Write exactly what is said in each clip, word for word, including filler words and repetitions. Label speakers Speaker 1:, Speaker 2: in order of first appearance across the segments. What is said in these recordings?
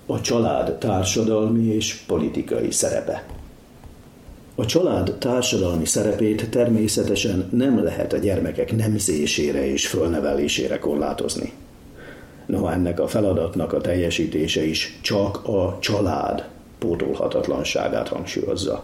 Speaker 1: A család társadalmi és politikai szerepe. A család társadalmi szerepét természetesen nem lehet a gyermekek nemzésére és fölnevelésére korlátozni. Noha ennek a feladatnak a teljesítése is csak a család pótolhatatlanságát hangsúlyozza.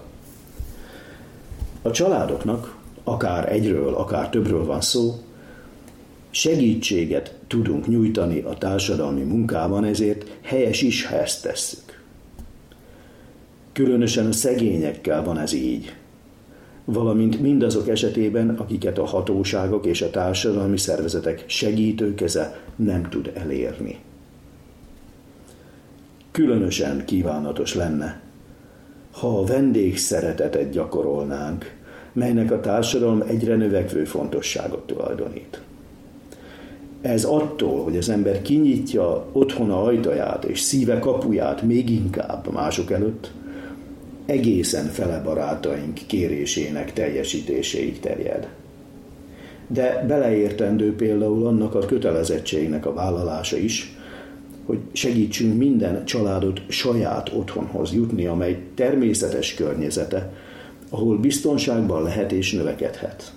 Speaker 1: A családoknak, akár egyről, akár többről van szó, segítséget tudunk nyújtani a társadalmi munkában, ezért helyes is, ha ezt tesszük. Különösen a szegényekkel van ez így, valamint mindazok esetében, akiket a hatóságok és a társadalmi szervezetek segítőkeze nem tud elérni. Különösen kívánatos lenne, ha a vendégszeretetet gyakorolnánk, melynek a társadalom egyre növekvő fontosságot tulajdonít. Ez attól, hogy az ember kinyitja otthona ajtaját és szíve kapuját még inkább mások előtt, egészen fele barátaink kérésének teljesítéséig terjed. De beleértendő például annak a kötelezettségnek a vállalása is, hogy segítsünk minden családot saját otthonhoz jutni, amely természetes környezete, ahol biztonságban lehet és növekedhet.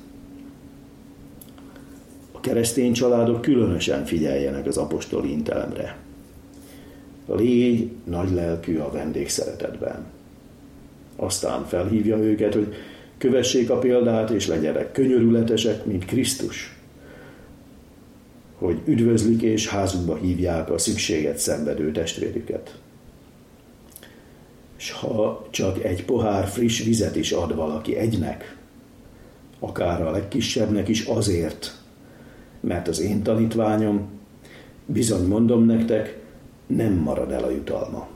Speaker 1: A keresztény családok különösen figyeljenek az apostoli intelemre. Légy nagylelkű a vendégszeretetben. Aztán felhívja őket, hogy kövessék a példát, és legyenek könyörületesek, mint Krisztus, hogy üdvözlik és házukba hívják a szükséget szenvedő testvérüket. És ha csak egy pohár friss vizet is ad valaki egynek, akár a legkisebbnek is azért, mert az én tanítványom, bizony mondom nektek, nem marad el a jutalma.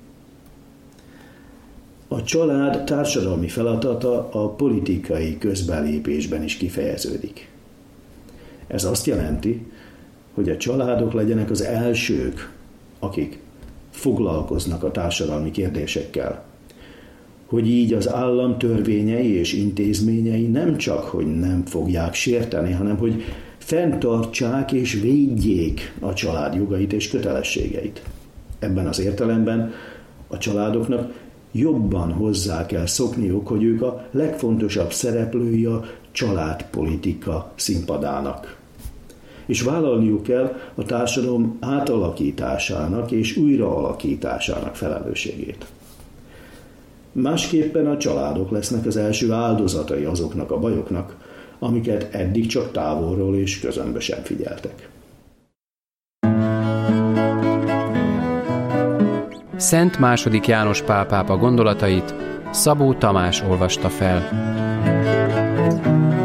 Speaker 1: A család társadalmi feladata a politikai közbelépésben is kifejeződik. Ez azt jelenti, hogy a családok legyenek az elsők, akik foglalkoznak a társadalmi kérdésekkel. Hogy így az állam törvényei és intézményei nem csak, hogy nem fogják sérteni, hanem hogy fenntartsák és védjék a család jogait és kötelességeit. Ebben az értelemben a családoknak jobban hozzá kell szokniuk, hogy ők a legfontosabb szereplői a családpolitika színpadának. És vállalniuk kell a társadalom átalakításának és újraalakításának felelősségét. Másképpen a családok lesznek az első áldozatai azoknak a bajoknak, amiket eddig csak távolról és közömbösen sem figyeltek.
Speaker 2: Szent második János Pál pápa gondolatait Szabó Tamás olvasta fel.